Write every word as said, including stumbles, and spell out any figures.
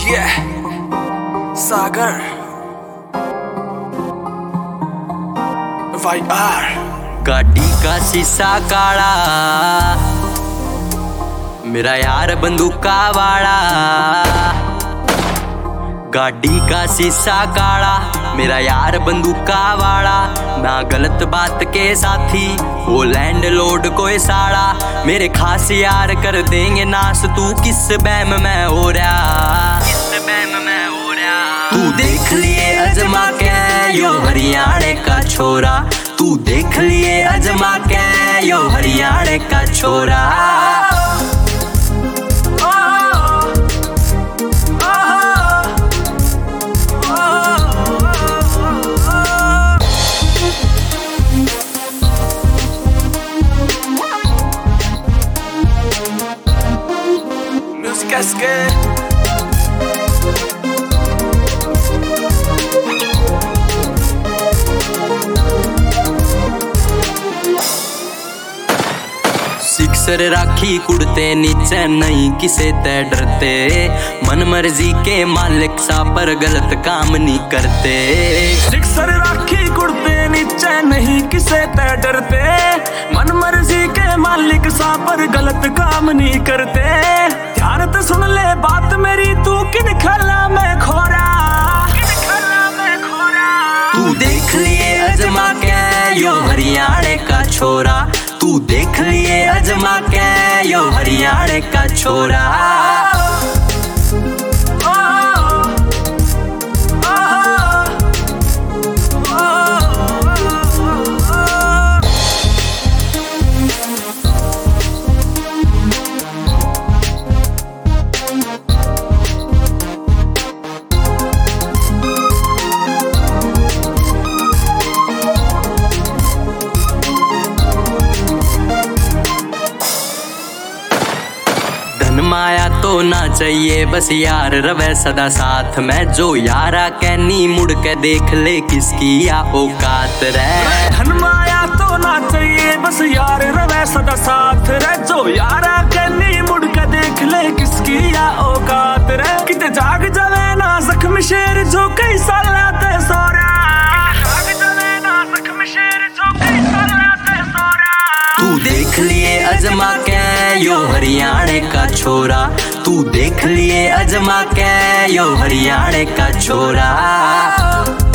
Yeah, Sagar Y are. गाड़ी का शीशा काला, मेरा यार बंदूका वाला। गाड़ी का शीशा काला, मेरा यार बंदूका वाला। ना गलत बात के साथी, वो लैंड लोड कोई साड़ा। मेरे खास यार कर देंगे नाश, तू किस बैम में हो रहा, किस बैम में हो रहा। तू देख लिए अजमा के यो हरियाणे का छोरा, तू देख लिए अजमा के यो हरियाणे का छोरा। Cascade. सिक्सर राखी कुड़ते नीचे नहीं किसे ते डरते। मन मर्जी के मालिक सा पर गलत काम नहीं करते। सिक्सर राखी कुड़ते नीचे नहीं किसे ते डरते। मन मर्जी के मालिक सा पर गलत काम नहीं करते। ध्यान तो सुन ले बात मेरी, तू किन खला में खोरा, किन खला में खोरा। तू देख लिए अजमा के यो हरियाणे का छोरा, तू देख लिए अजमा के यो हरियाणे का छोरा। माया तो ना चाहिए बस यार रवे सदा साथ में। जो यारा कहनी मुड़ के देख ले किसकी या औकात रे। धन माया तो ना चाहिए बस यार रवे सदा साथ रे। जो यारा कहनी मुड़ के देख ले किसकी या औकात रे। किते जाग जावे ना जख्म शेर जो कई साला ते सोरा, जाग जावे ना जख्म शेर जो कई साला ते सोरा। तू देख लिए अजमा के यो हरियाणे का छोरा, तू देख लिए अजमा के यो हरियाणे का छोरा।